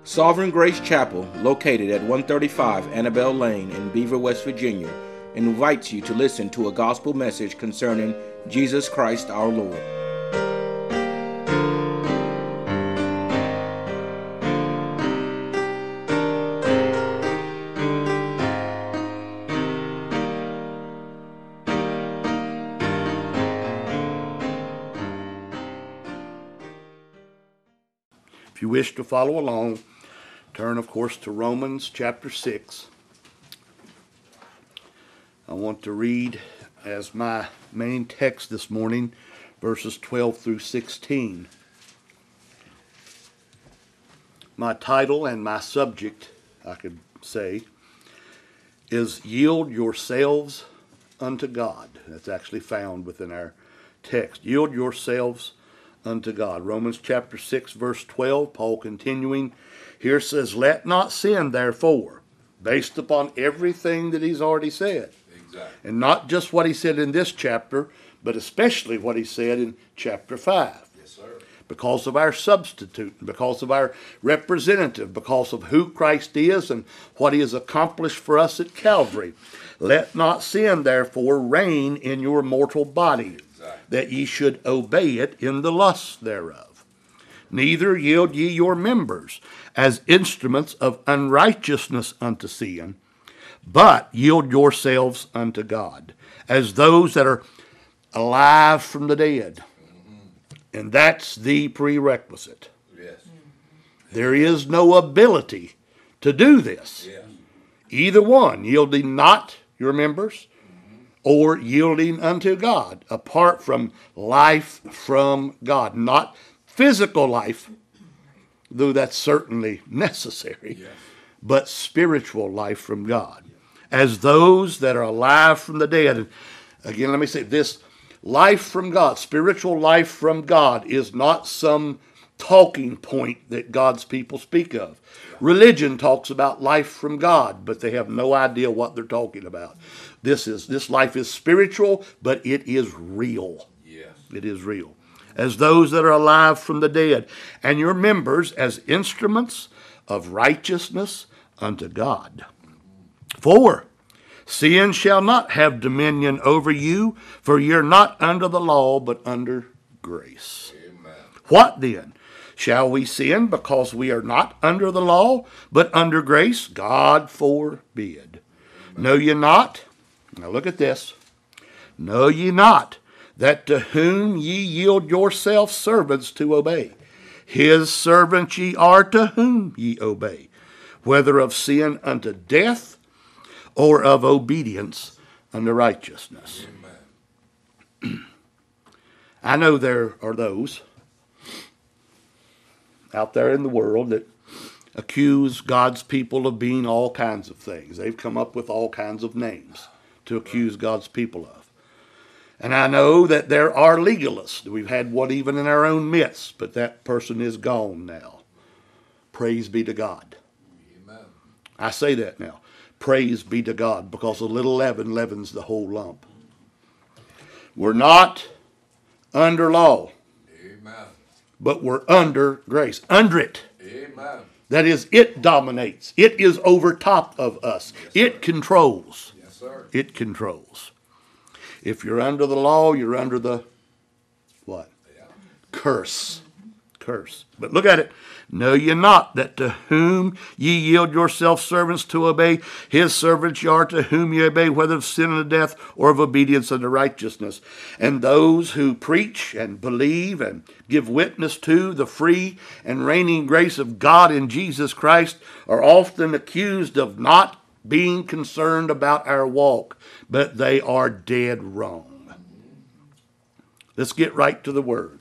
Sovereign Grace Chapel, located at 135 Annabelle Lane in Beaver, West Virginia, invites you to listen to a gospel message concerning Jesus Christ our Lord. If you wish to follow along, turn, of course, to Romans chapter 6. I want to read as my main text this morning, verses 12 through 16. My title and my subject, I could say, is Yield Yourselves unto God. That's actually found within our text. Yield yourselves unto God. Romans chapter 6, verse 12, Paul continuing here says, let not sin, therefore, based upon everything that he's already said. Exactly. And not just what he said in this chapter, but especially what he said in chapter 5. Yes, sir. Because of our substitute, because of our representative, because of who Christ is and what he has accomplished for us at Calvary. Let not sin, therefore, reign in your mortal body, that ye should obey it in the lusts thereof. Neither yield ye your members as instruments of unrighteousness unto sin, but yield yourselves unto God, as those that are alive from the dead. And that's the prerequisite. Yes. There is no ability to do this. Yes. Either one, yielding not your members, or yielding unto God, apart from life from God. Not physical life, though that's certainly necessary, Yes. but spiritual life from God. As those that are alive from the dead. And again, let me say this, life from God, spiritual life from God is not some talking point that God's people speak of. Religion talks about life from God, but they have no idea what they're talking about. This life is spiritual, but it is real. Yes. It is real. As those that are alive from the dead, and your members as instruments of righteousness unto God. 4, sin shall not have dominion over you, for you're not under the law, but under grace. Amen. What then? Shall we sin because we are not under the law, but under grace? God forbid. Know ye not? Now look at this. Know ye not that to whom ye yield yourselves servants to obey, his servants ye are to whom ye obey, whether of sin unto death or of obedience unto righteousness. Amen. I know there are those out there in the world that accuse God's people of being all kinds of things. They've come up with all kinds of names to accuse God's people of. And I know that there are legalists. We've had one even in our own midst, but that person is gone now. Praise be to God. Amen. I say that now. Praise be to God, because a little leaven leavens the whole lump. We're not under law, Amen. but we're under grace. Under it. Amen. That is, it dominates. It is over top of us. Yes, It controls. Yes, sir. It controls. If you're under the law, you're under the what? Yeah. Curse. Curse. But look at it. Know ye not that to whom ye yield yourselves servants to obey, his servants ye are to whom ye obey, whether of sin unto death or of obedience unto righteousness. And those who preach and believe and give witness to the free and reigning grace of God in Jesus Christ are often accused of not being concerned about our walk, but they are dead wrong. Let's get right to the word.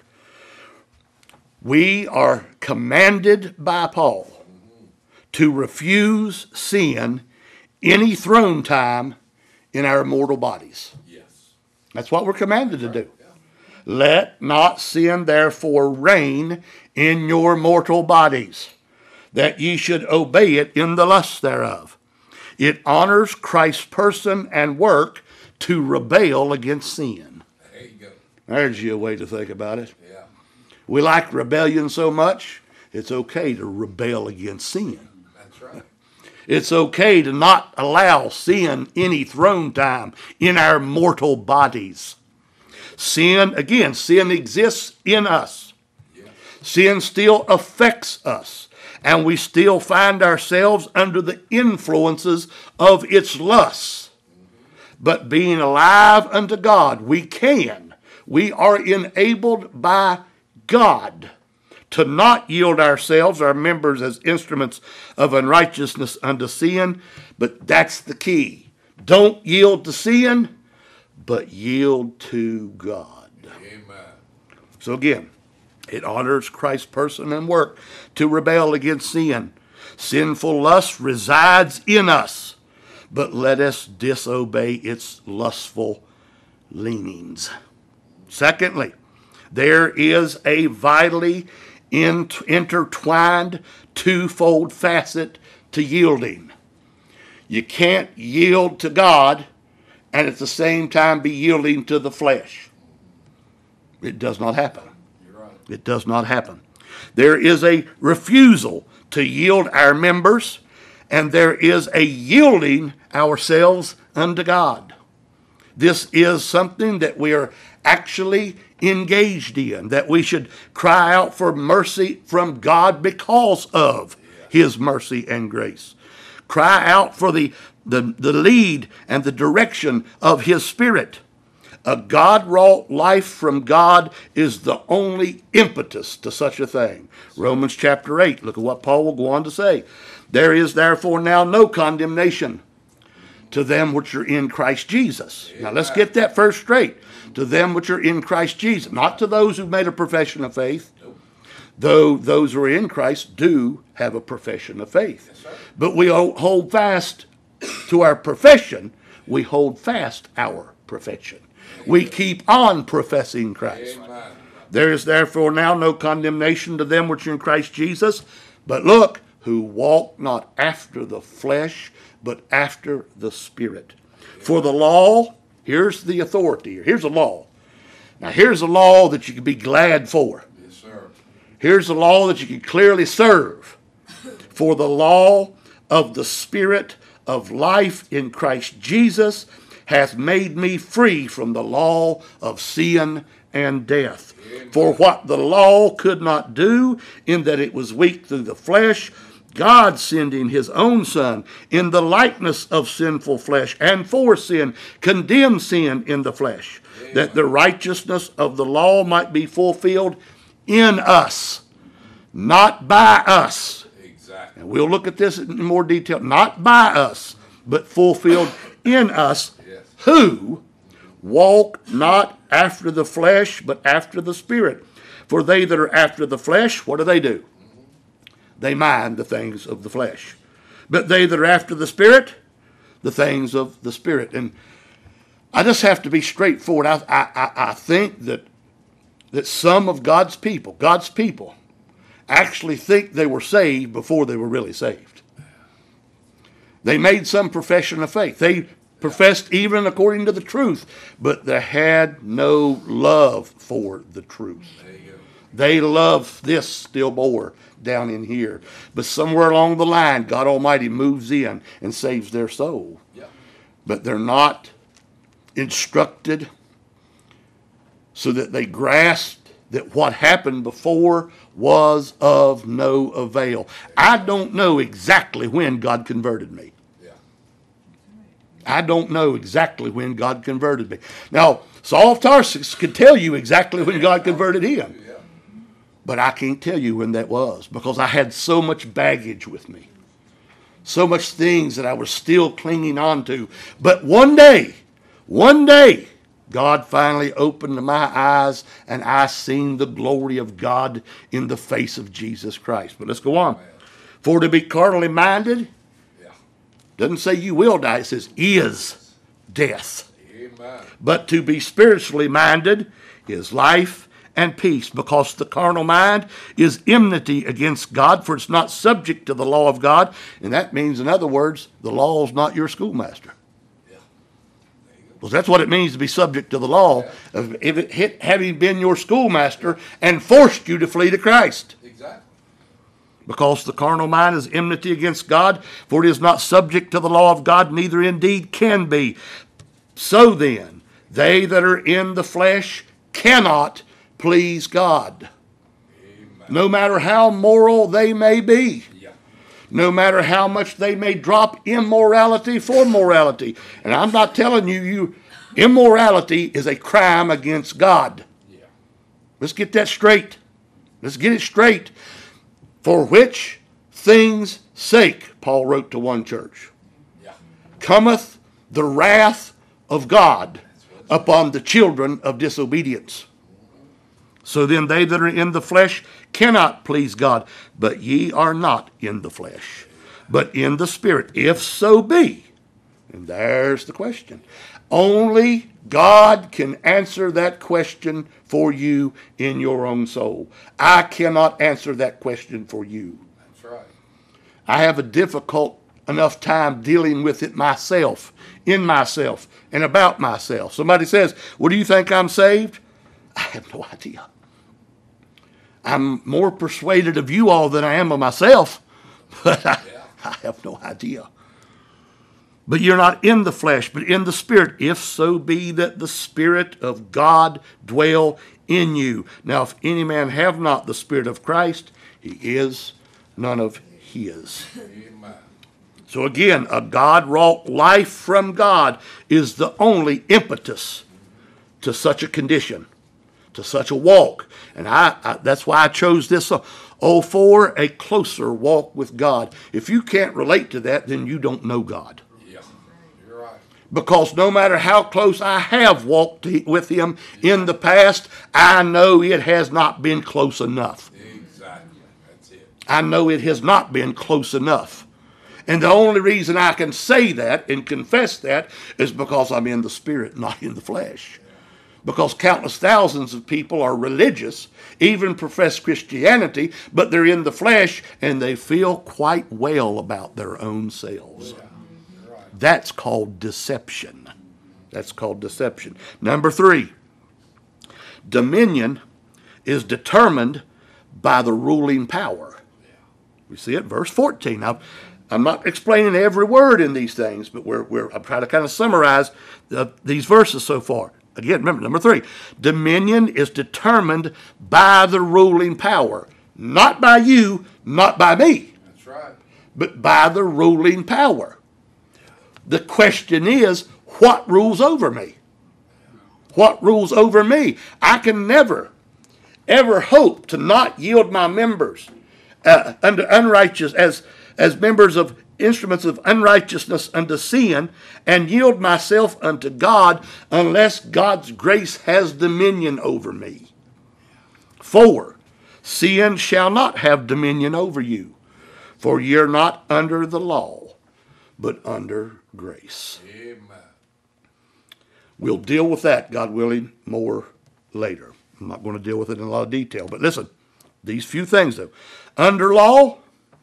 We are commanded by Paul to refuse sin any throne time in our mortal bodies. Yes. That's what we're commanded to do. Let not sin therefore reign in your mortal bodies, that ye should obey it in the lusts thereof. It honors Christ's person and work to rebel against sin. There you go. There's your way to think about it. Yeah. We like rebellion so much It's okay to rebel against sin. That's right. It's okay to not allow sin any throne time in our mortal bodies. Sin exists in us. Sin still affects us, and we still find ourselves under the influences of its lusts. But being alive unto God, we are enabled by God to not yield ourselves, our members, as instruments of unrighteousness unto sin. But that's the key. Don't yield to sin, but yield to God. Amen. So again, it honors Christ's person and work to rebel against sin. Sinful lust resides in us, but let us disobey its lustful leanings. Secondly, there is a vitally intertwined twofold facet to yielding. You can't yield to God and at the same time be yielding to the flesh. It does not happen. You're right. It does not happen. There is a refusal to yield our members, and there is a yielding ourselves unto God. This is something that we are actually engaged in, that we should cry out for mercy from God because of His mercy and grace. Cry out for the lead and the direction of His Spirit. A God-wrought life from God is the only impetus to such a thing. Romans chapter 8, look at what Paul will go on to say. There is therefore now no condemnation to them which are in Christ Jesus. Now let's get that first straight. To them which are in Christ Jesus. Not to those who've made a profession of faith. Though those who are in Christ do have a profession of faith. Yes, sir. But we hold fast to our profession. We hold fast our profession. We keep on professing Christ. Amen. There is therefore now no condemnation to them which are in Christ Jesus. But look, who walk not after the flesh, but after the Spirit. For the law, here's the authority. Here's a law. Now here's a law that you can be glad for. Yes, sir. Here's a law that you can clearly serve. For the law of the Spirit of life in Christ Jesus hath made me free from the law of sin and death. Amen. For what the law could not do, in that it was weak through the flesh, God sending His own Son in the likeness of sinful flesh, and for sin, condemned sin in the flesh, that the righteousness of the law might be fulfilled in us, not by us. Exactly. And we'll look at this in more detail. Not by us, but fulfilled in us, Yes. who walk not after the flesh, but after the Spirit. For they that are after the flesh, what do? They mind the things of the flesh. But they that are after the Spirit, the things of the Spirit. And I just have to be straightforward. I think that some of God's people actually think they were saved before they were really saved. They made some profession of faith. They professed even according to the truth, but they had no love for the truth. There you go. They love this still more down in here. But somewhere along the line, God Almighty moves in and saves their soul. Yeah. But they're not instructed so that they grasp that what happened before was of no avail. I don't know exactly when God converted me. Yeah. I don't know exactly when God converted me. Now, Saul of Tarsus could tell you exactly when God converted him. Yeah. But I can't tell you when that was, because I had so much baggage with me. So much things that I was still clinging on to. But one day, God finally opened my eyes and I seen the glory of God in the face of Jesus Christ. But let's go on. For to be carnally minded, Yeah. doesn't say you will die, it says is death. Amen. But to be spiritually minded is life and peace, because the carnal mind is enmity against God, for it's not subject to the law of God. And that means, in other words, the law is not your schoolmaster. Yeah. Well, that's what it means to be subject to the law, having been your schoolmaster and forced you to flee to Christ. Exactly. Because the carnal mind is enmity against God, for it is not subject to the law of God, neither indeed can be. So then, they that are in the flesh cannot please God. Amen. No matter how moral they may be. Yeah. No matter how much they may drop immorality for morality. And I'm not telling you, immorality is a crime against God. Yeah. Let's get that straight. Let's get it straight. For which things' sake, Paul wrote to one church, Yeah. cometh the wrath of God upon the children of disobedience. So then they that are in the flesh cannot please God, but ye are not in the flesh, but in the Spirit, if so be. And there's the question. Only God can answer that question for you in your own soul. I cannot answer that question for you. That's right. I have a difficult enough time dealing with it myself, in myself, and about myself. Somebody says, well, do you think I'm saved? I have no idea. I'm more persuaded of you all than I am of myself, but I have no idea. But you're not in the flesh, but in the Spirit, if so be that the Spirit of God dwell in you. Now, if any man have not the Spirit of Christ, he is none of his. Amen. So again, a God-wrought life from God is the only impetus to such a condition, to such a walk. And that's why I chose this. For a closer walk with God. If you can't relate to that, then you don't know God. Yeah. You're right. Because no matter how close I have walked with him in the past, I know it has not been close enough. Exactly. That's it. I know it has not been close enough. And the only reason I can say that and confess that is because I'm in the Spirit, not in the flesh. Because countless thousands of people are religious, even profess Christianity, but they're in the flesh and they feel quite well about their own selves. Yeah. You're right. That's called deception. That's called deception. Number 3, dominion is determined by the ruling power. We see it, verse 14. Now, I'm not explaining every word in these things, but I'm trying to kind of summarize these verses so far. Again, remember, number 3, dominion is determined by the ruling power. Not by you, not by me, That's right. but by the ruling power. The question is, what rules over me? What rules over me? I can never, ever hope to not yield my members unto unrighteous as members of instruments of unrighteousness unto sin, and yield myself unto God unless God's grace has dominion over me. 4, sin shall not have dominion over you, for ye are not under the law, but under grace. Amen. We'll deal with that, God willing, more later. I'm not going to deal with it in a lot of detail, but listen, these few things though. Under law,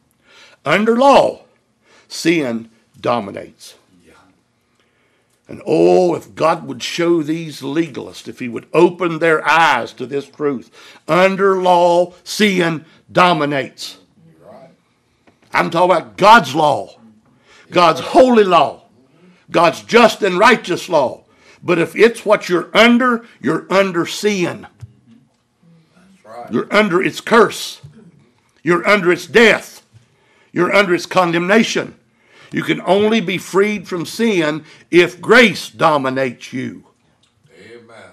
sin dominates. Yeah. And if God would show these legalists, if he would open their eyes to this truth, under law, sin dominates. You're right. I'm talking about God's law, God's holy law, God's just and righteous law. But if it's what you're under sin. That's right. You're under its curse. You're under its death. You're under its condemnation. You can only be freed from sin if grace dominates you. Amen.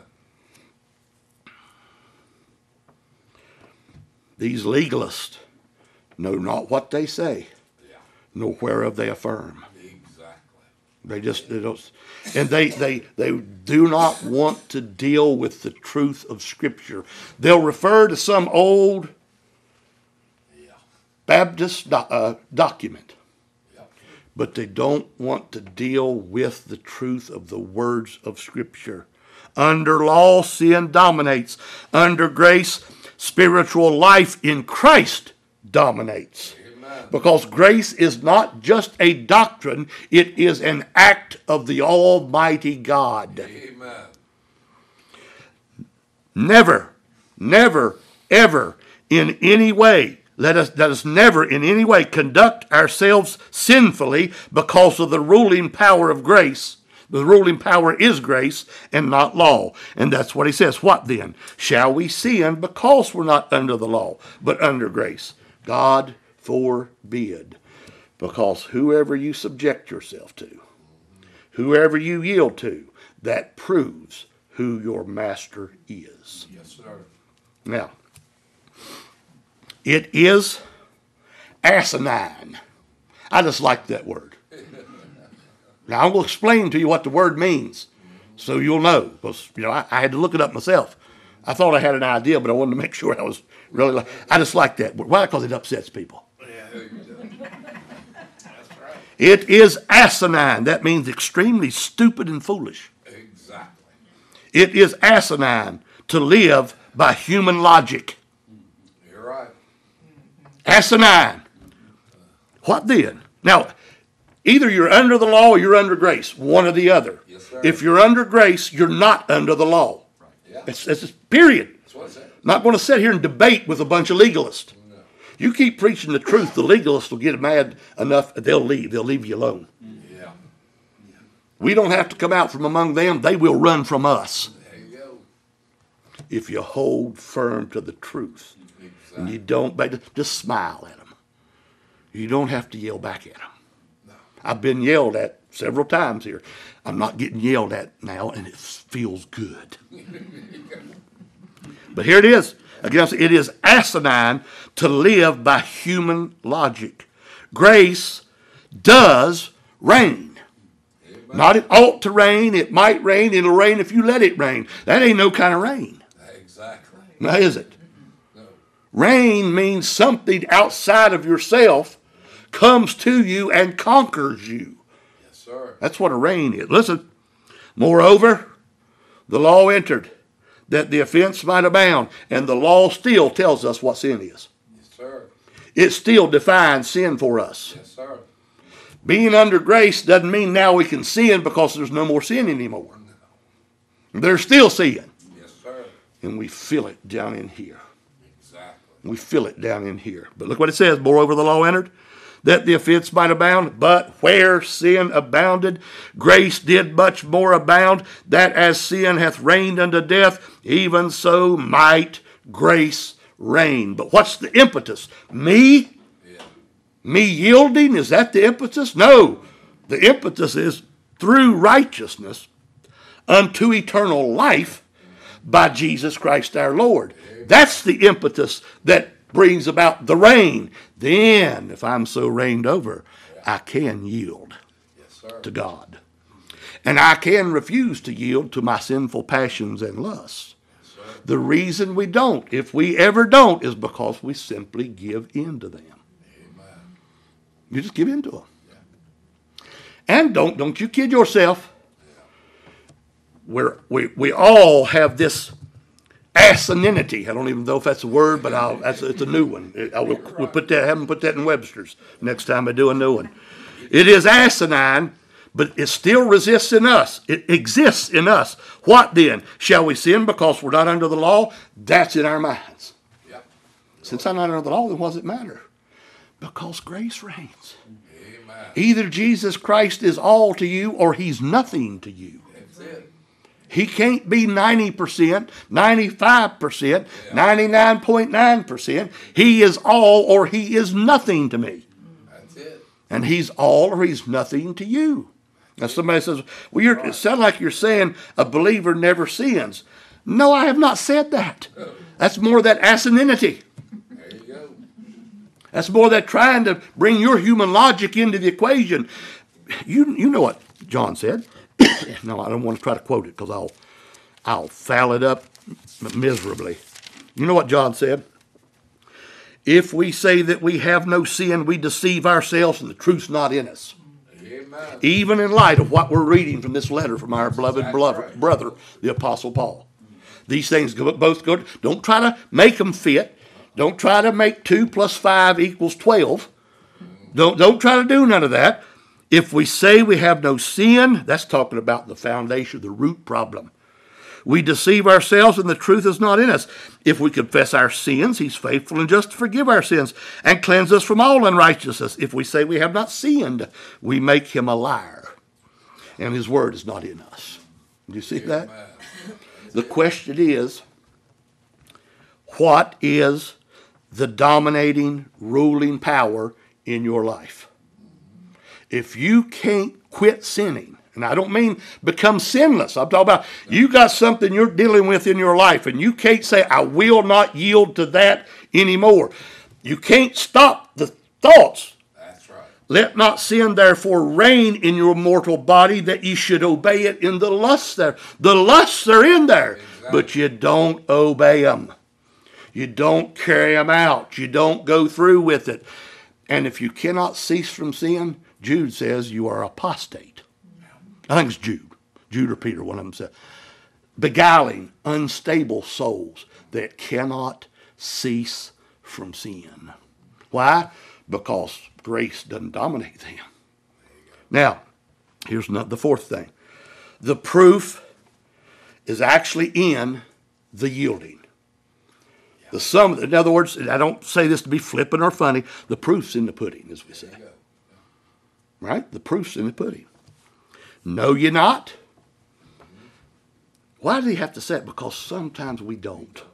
These legalists know not what they say, Yeah. nor whereof they affirm. Exactly. They don't, and they do not want to deal with the truth of Scripture. They'll refer to some old Yeah. Baptist document, Yeah. but they don't want to deal with the truth of the words of Scripture. Under law, sin dominates. Under grace, spiritual life in Christ dominates. Amen. Because grace is not just a doctrine, it is an act of the Almighty God. Amen. Never, ever, in any way Let us never in any way conduct ourselves sinfully because of the ruling power of grace. The ruling power is grace and not law. And that's what he says. What then? Shall we sin because we're not under the law, but under grace? God forbid. Because whoever you subject yourself to, whoever you yield to, that proves who your master is. Yes, sir. Now, it is asinine. I just like that word. Now, I will explain to you what the word means so you'll know. Because, I had to look it up myself. I thought I had an idea, but I wanted to make sure I was really... I just like that word. Why? Because it upsets people. It is asinine. That means extremely stupid and foolish. Exactly. It is asinine to live by human logic. You're right. Asinine. What then? Now, either you're under the law or you're under grace. One or the other. Yes, sir. If you're under grace, you're not under the law. Right. Yeah. It's period. That's what it said. Not going to sit here and debate with a bunch of legalists. No. You keep preaching the truth, the legalists will get mad enough, they'll leave. They'll leave you alone. Yeah. We don't have to come out from among them. They will run from us There you go. if you hold firm to the truth. Exactly. And you don't, just smile at them. You don't have to yell back at them. No. I've been yelled at several times here. I'm not getting yelled at now, and it feels good. But here it is. Again, it is asinine to live by human logic. Grace does rain. Amen. Not it ought to rain, it might rain, it'll rain if you let it rain. That ain't no kind of rain. Exactly. Now, is it? No. Rain means something outside of yourself comes to you and conquers you. Yes, sir. That's what a rain is. Listen, moreover, the law entered that the offense might abound, and the law still tells us what sin is. Yes, sir. It still defines sin for us. Yes, sir. Being under grace doesn't mean now we can sin because there's no more sin anymore. There's still sin. Yes, sir. And we feel it down in here. Exactly. We feel it down in here. But look what it says. Moreover, the law entered that the offense might abound. But where sin abounded, grace did much more abound, that as sin hath reigned unto death, even so might grace reign. But what's the impetus? Me? Yeah. Me yielding? Is that the impetus? No. The impetus is through righteousness unto eternal life by Jesus Christ our Lord. That's the impetus that brings about the rain. Then, if I'm so reigned over, I can yield Yes, sir. to God. And I can refuse to yield to my sinful passions and lusts. Yes, sir. The reason we don't, if we ever don't, is because we simply give in to them. Amen. You just give in to them. And don't you kid yourself. We all have this asininity. I don't even know if that's a word, but it's a new one. We'll put that. Have them put that in Webster's next time I do a new one. It is asinine, but it still resists in us. It exists in us. What then? Shall we sin because we're not under the law? That's in our minds. Yep. Since I'm not under the law, then what does it matter? Because grace reigns. Amen. Either Jesus Christ is all to you or he's nothing to you. That's it. He can't be 90%, 95%, 99.9%. He is all or he is nothing to me. That's it. And he's all or he's nothing to you. Now somebody says, well, it sounds like you're saying a believer never sins. No, I have not said that. That's more that asininity. There you go. That's more that trying to bring your human logic into the equation. You know what John said. No, I don't want to try to quote it because I'll foul it up miserably. You know what John said? If we say that we have no sin, we deceive ourselves and the truth's not in us. Amen. Even in light of what we're reading from this letter from our beloved Right. brother, the Apostle Paul. These things both go. Don't try to make them fit. Don't try to make 2 + 5 = 12. Don't try to do none of that. If we say we have no sin, that's talking about the foundation, the root problem. we deceive ourselves and the truth is not in us. If we confess our sins, he's faithful and just to forgive our sins and cleanse us from all unrighteousness. If we say we have not sinned, we make him a liar, and his word is not in us. Do you see that? The question is, what is the dominating, ruling power in your life? If you can't quit sinning, and I don't mean become sinless. I'm talking about you got something you're dealing with in your life, and you can't say, I will not yield to that anymore. You can't stop the thoughts. That's right. Let not sin therefore reign in your mortal body, that ye should obey it in the lusts there. The lusts are in there, but you don't obey them. You don't carry them out. You don't go through with it. And if you cannot cease from sin, Jude says you are apostate. I think it's Jude or Peter, one of them said. Beguiling unstable souls that cannot cease from sin. Why? Because grace doesn't dominate them. Now, here's the fourth thing. The proof is actually in the yielding. The sum, in other words, I don't say this to be flippant or funny, the proof's in the pudding, as we say. Right? The proof's in the pudding. Know ye not? Why does he have to say it? Because sometimes we don't.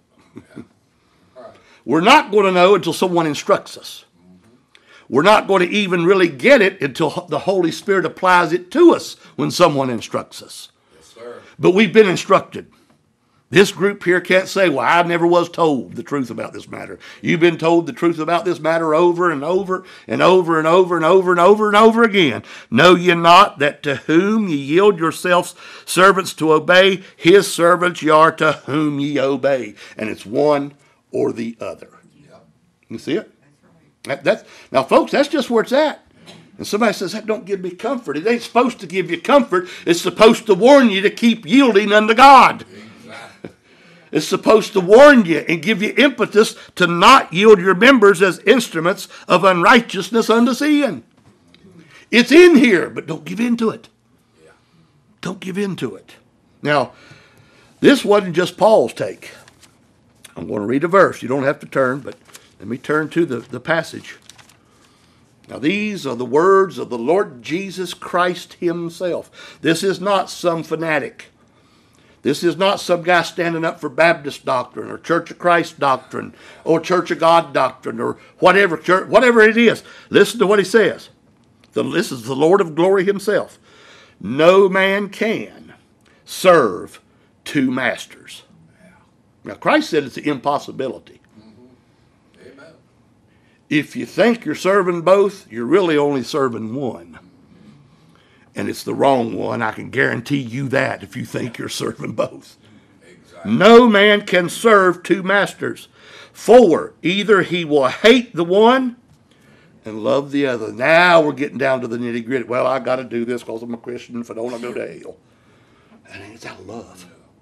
We're not going to know until someone instructs us. We're not going to even really get it until the Holy Spirit applies it to us when someone instructs us. Yes, sir. But we've been instructed. This group here can't say, well, I never was told the truth about this matter. You've been told the truth about this matter over and over and over and over and over and over and over again. Know ye not that to whom ye yield yourselves servants to obey, his servants ye are to whom ye obey. And it's one or the other. Yep. You see it? Now, folks, that's just where it's at. And somebody says, that don't give me comfort. It ain't supposed to give you comfort. It's supposed to warn you to keep yielding unto God. It's supposed to warn you and give you impetus to not yield your members as instruments of unrighteousness unto sin. It's in here, but don't give in to it. Don't give in to it. Now, this wasn't just Paul's take. I'm going to read a verse. You don't have to turn, but let me turn to the passage. Now, these are the words of the Lord Jesus Christ himself. This is not some fanatic. This is not some guy standing up for Baptist doctrine or Church of Christ doctrine or Church of God doctrine or whatever it is. Listen to what he says. This is the Lord of glory himself. No man can serve two masters. Now, Christ said it's an impossibility. Amen. If you think you're serving both, you're really only serving one. And it's the wrong one. I can guarantee you that if you think you're serving both. Exactly. No man can serve two masters. For either he will hate the one and love the other. Now we're getting down to the nitty gritty. Well, I got to do this because I'm a Christian. If I don't, I go to hell. And it's out of love.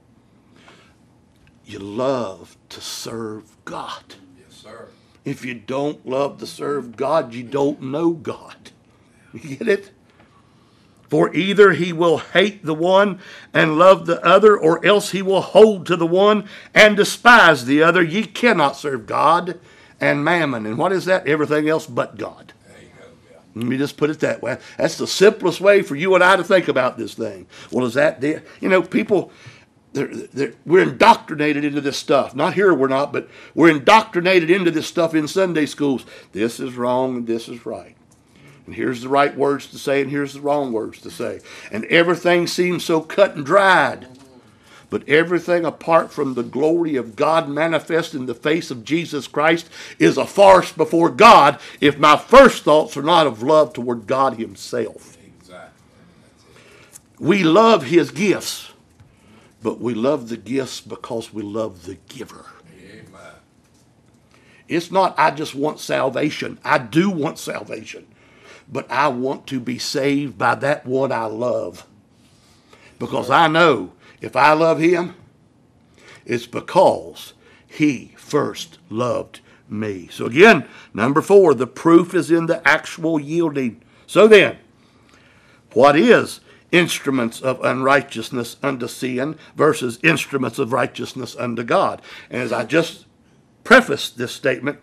You love to serve God. Yes, sir. If you don't love to serve God, you don't know God. You get it? For either he will hate the one and love the other, or else he will hold to the one and despise the other. Ye cannot serve God and mammon. And what is that? Everything else but God. There you go. Yeah. Let me just put it that way. That's the simplest way for you and I to think about this thing. Well, is that there? You know, people, we're indoctrinated into this stuff. Not here we're not, but we're indoctrinated into this stuff in Sunday schools. This is wrong and this is right. And here's the right words to say, and here's the wrong words to say. And everything seems so cut and dried. But everything apart from the glory of God manifest in the face of Jesus Christ is a farce before God if my first thoughts are not of love toward God himself. Exactly. That's it. We love his gifts, but we love the gifts because we love the giver. Amen. It's not, I just want salvation. I do want salvation. But I want to be saved by that one I love. Because I know if I love him, it's because he first loved me. So again, number 4, the proof is in the actual yielding. So then, what is instruments of unrighteousness unto sin versus instruments of righteousness unto God. And as I just prefaced this statement,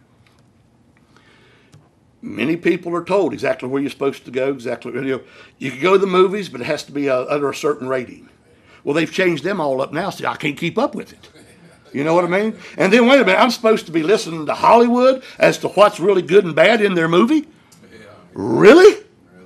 many people are told exactly where you're supposed to go, exactly, you can go to the movies, but it has to be under a certain rating. Well, they've changed them all up now, so I can't keep up with it. You know what I mean? And then, wait a minute, I'm supposed to be listening to Hollywood as to what's really good and bad in their movie? Really?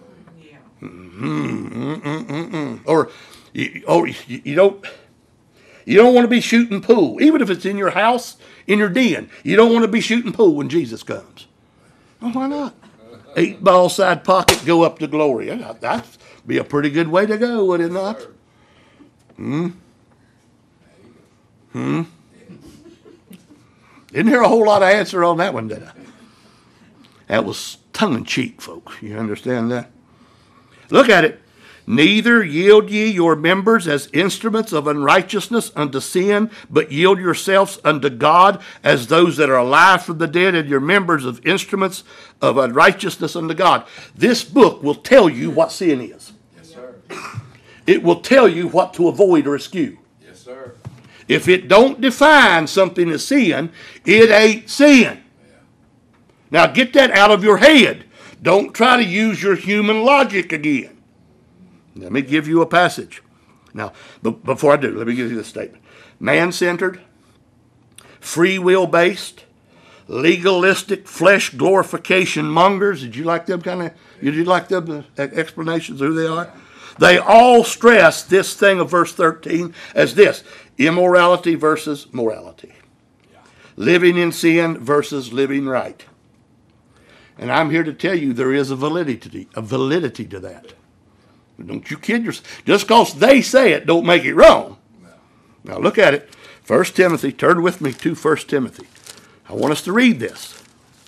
Or you don't want to be shooting pool, even if it's in your house, in your den. You don't want to be shooting pool when Jesus comes. Well, why not? 8-ball side pocket, go up to glory. That'd be a pretty good way to go, would it not? Isn't there a whole lot of answer on that one, did I? That was tongue-in-cheek, folks. You understand that? Look at it. Neither yield ye your members as instruments of unrighteousness unto sin, but yield yourselves unto God as those that are alive from the dead, and your members of instruments of unrighteousness unto God. This book will tell you what sin is. Yes, sir. It will tell you what to avoid or eschew. Yes, sir. If it don't define something as sin, it ain't sin. Now get that out of your head. Don't try to use your human logic again. Let me give you a passage. Now, before I do, let me give you this statement. Man-centered, free will-based, legalistic, flesh glorification mongers. Did you like them explanations of who they are? They all stress this thing of verse 13 as this: immorality versus morality. Living in sin versus living right. And I'm here to tell you there is a validity to that. Don't you kid yourself. Just because they say it don't make it wrong. No. Now look at it. 1 Timothy, turn with me to 1 Timothy. I want us to read this.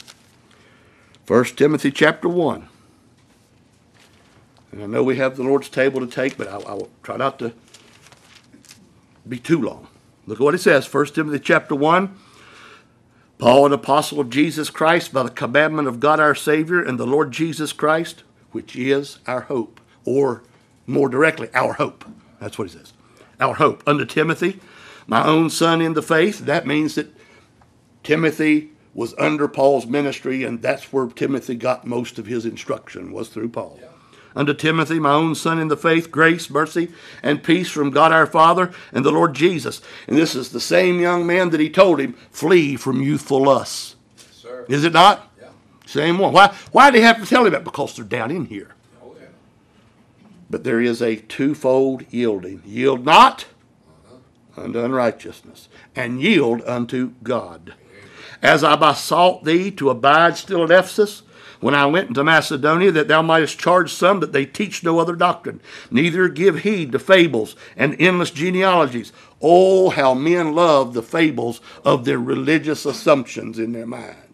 1 Timothy chapter 1. And I know we have the Lord's table to take, but I will try not to be too long. Look at what it says. 1 Timothy chapter 1. Paul, an apostle of Jesus Christ, by the commandment of God our Savior and the Lord Jesus Christ, which is our hope. Or more directly, our hope. That's what he says. Our hope. Unto Timothy, my own son in the faith. That means that Timothy was under Paul's ministry, and that's where Timothy got most of his instruction, was through Paul. Yeah. Unto Timothy, my own son in the faith, grace, mercy, and peace from God our Father and the Lord Jesus. And this is the same young man that he told him, flee from youthful lusts. Yes, sir. Is it not? Yeah. Same one. Why did he have to tell him that? Because they're down in here. But there is a twofold yielding. Yield not unto unrighteousness, and yield unto God. As I besought thee to abide still at Ephesus, when I went into Macedonia, that thou mightest charge some that they teach no other doctrine, neither give heed to fables and endless genealogies. Oh, how men love the fables of their religious assumptions in their mind.